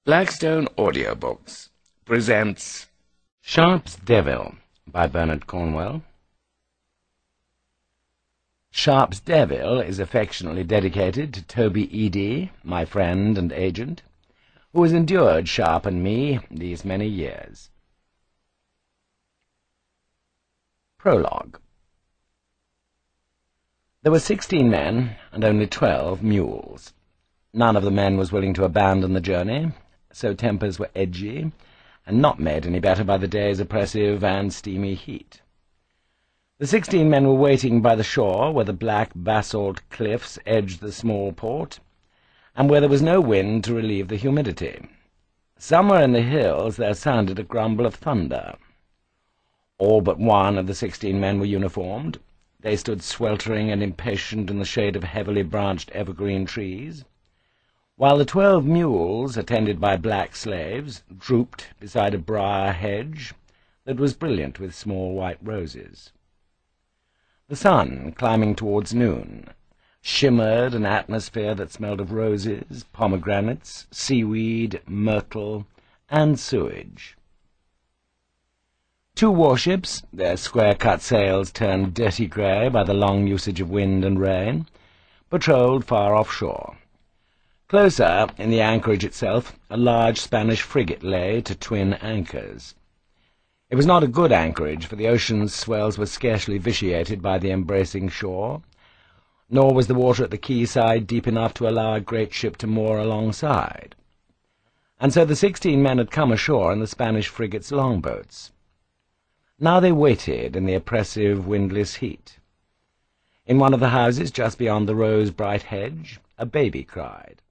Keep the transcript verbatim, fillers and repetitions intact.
Blackstone Audiobooks presents Sharp's Devil by Bernard Cornwell. Sharp's Devil is affectionately dedicated to Toby Eady, my friend and agent, who has endured Sharp and me these many years. Prologue. There were sixteen men and only twelve mules. None of the men was willing to abandon the journey, so tempers were edgy, and not made any better by the day's oppressive and steamy heat. The sixteen men were waiting by the shore, where the black basalt cliffs edged the small port, and where there was no wind to relieve the humidity. Somewhere in the hills there sounded a grumble of thunder. All but one of the sixteen men were uniformed. They stood sweltering and impatient in the shade of heavily branched evergreen trees, while the twelve mules, attended by black slaves, drooped beside a briar hedge that was brilliant with small white roses. The sun, climbing towards noon, shimmered an atmosphere that smelled of roses, pomegranates, seaweed, myrtle, and sewage. Two warships, their square-cut sails turned dirty grey by the long usage of wind and rain, patrolled far offshore. Closer, in the anchorage itself, a large Spanish frigate lay to twin anchors. It was not a good anchorage, for the ocean's swells were scarcely vitiated by the embracing shore, nor was the water at the quayside deep enough to allow a great ship to moor alongside. And so the sixteen men had come ashore in the Spanish frigate's longboats. Now they waited in the oppressive, windless heat. In one of the houses just beyond the rose-bright hedge, a baby cried.